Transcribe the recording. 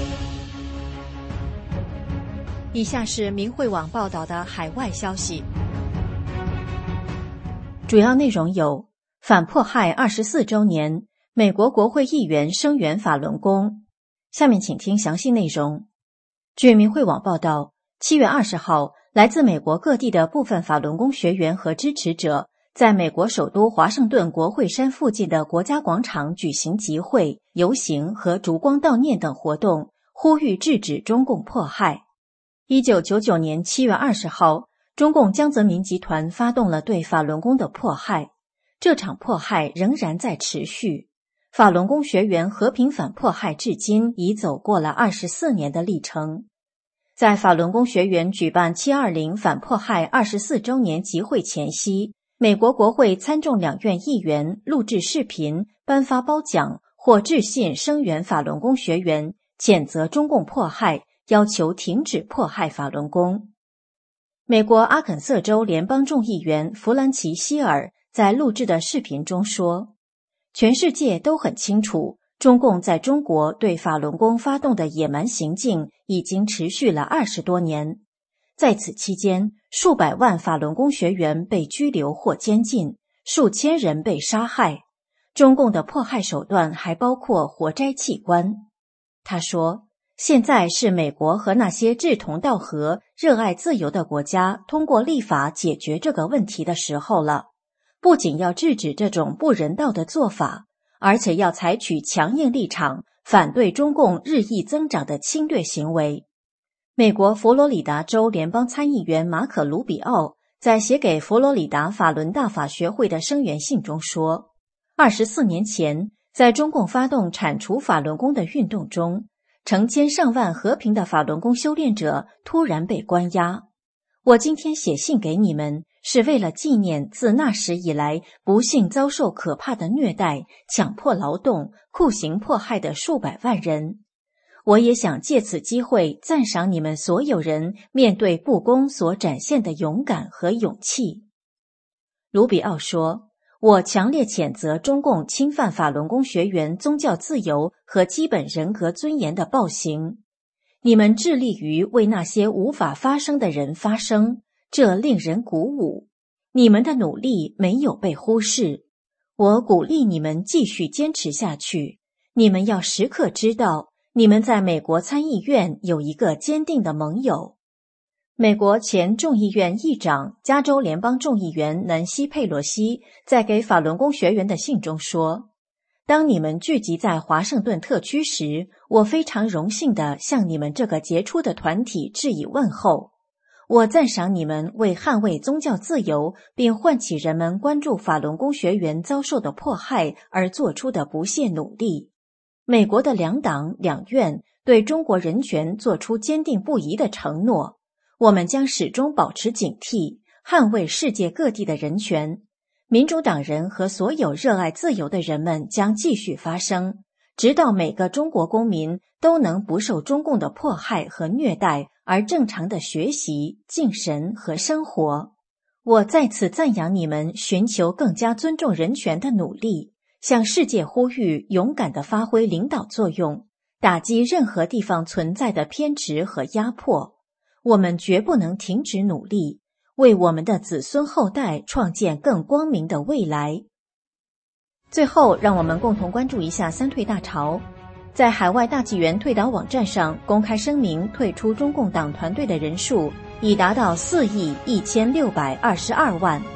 以下是明慧网报道的海外消息，主要内容有：反迫害24周年，美国国会议员声援法轮功。下面请听详细内容。据明慧网报道，7月20号，来自美国各地的部分法轮功学员和支持者在美国首都华盛顿国会山附近的国家广场举行集会、游行和烛光悼念等活动，呼吁制止中共迫害。1999年7月20号，中共江泽民集团发动了对法轮功的迫害，这场迫害仍然在持续。法轮功学员和平反迫害至今已走过了24年的历程。在法轮功学员举办720反迫害24周年集会前夕，美国国会参众两院议员录制视频、颁发褒奖或致信声援法轮功学员，谴责中共迫害，要求停止迫害法轮功。美国阿肯色州联邦众议员弗兰奇·希尔在录制的视频中说，全世界都很清楚，中共在中国对法轮功发动的野蛮行径已经持续了20多年。在此期间，数百万法轮功学员被拘留或监禁，数千人被杀害。中共的迫害手段还包括活摘器官。他说，现在是美国和那些志同道合、热爱自由的国家通过立法解决这个问题的时候了。不仅要制止这种不人道的做法，而且要采取强硬立场，反对中共日益增长的侵略行为。美国佛罗里达州联邦参议员马可·卢比奥在写给佛罗里达法轮大法学会的声援信中说，24年前，在中共发动铲除法轮功的运动中，成千上万和平的法轮功修炼者突然被关押。我今天写信给你们，是为了纪念自那时以来不幸遭受可怕的虐待、强迫劳动、酷刑迫害的数百万人。我也想借此机会赞赏你们所有人面对不公所展现的勇敢和勇气。卢比奥说，我强烈谴责中共侵犯法轮功学员宗教自由和基本人格尊严的暴行。你们致力于为那些无法发声的人发声，这令人鼓舞。你们的努力没有被忽视。我鼓励你们继续坚持下去。你们要时刻知道，你们在美国参议院有一个坚定的盟友。美国前众议院议长、加州联邦众议员南希·佩洛西在给法轮功学员的信中说，当你们聚集在华盛顿特区时，我非常荣幸地向你们这个杰出的团体致以问候。我赞赏你们为捍卫宗教自由并唤起人们关注法轮功学员遭受的迫害而做出的不懈努力。美国的两党两院对中国人权做出坚定不移的承诺，我们将始终保持警惕，捍卫世界各地的人权。民主党人和所有热爱自由的人们将继续发声，直到每个中国公民都能不受中共的迫害和虐待而正常的学习、敬神和生活。我再次赞扬你们寻求更加尊重人权的努力，向世界呼吁勇敢地发挥领导作用，打击任何地方存在的偏执和压迫。我们绝不能停止努力，为我们的子孙后代创建更光明的未来。最后，让我们共同关注一下三退大潮。在海外大纪元退党网站上公开声明退出中共党团队的人数已达到4亿1622万。